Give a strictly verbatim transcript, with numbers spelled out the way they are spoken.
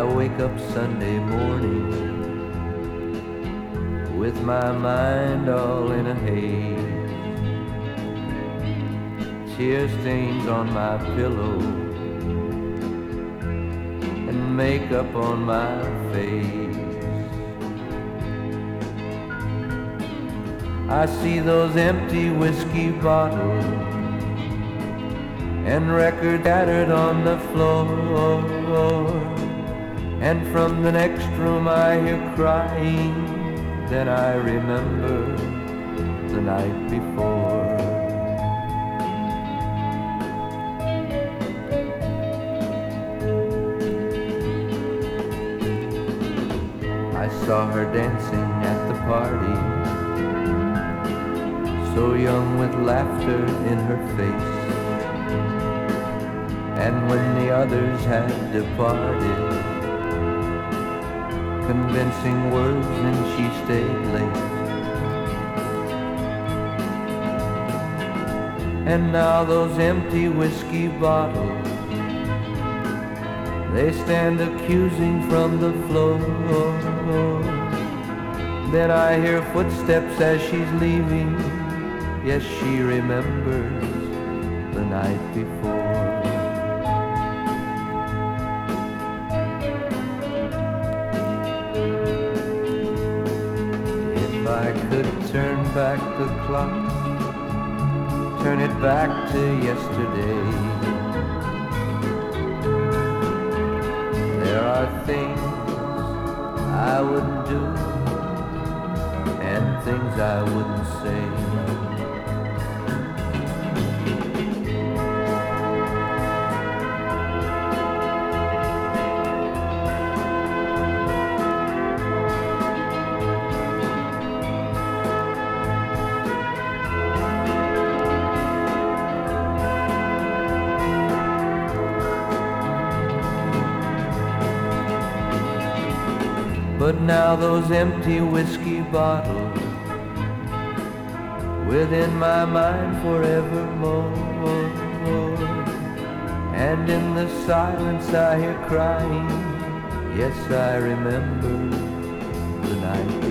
I wake up Sunday morning with my mind all in a haze, tear stains on my pillow and makeup on my face. I see those empty whiskey bottles and records scattered on the floor, and from the next room I hear crying. Then I remember the night before. I saw her dancing at the party, so young with laughter in her face. And when the others had departed, convincing words, and she stayed late. And now those empty whiskey bottles, they stand accusing from the floor. Then I hear footsteps as she's leaving. Yes, she remembers the night before. If I could turn back the clock, turn it back to yesterday, there are things I wouldn't do and things I wouldn't say. But now those empty whiskey bottles within my mind forevermore, and in the silence I hear crying. Yes, I remember the night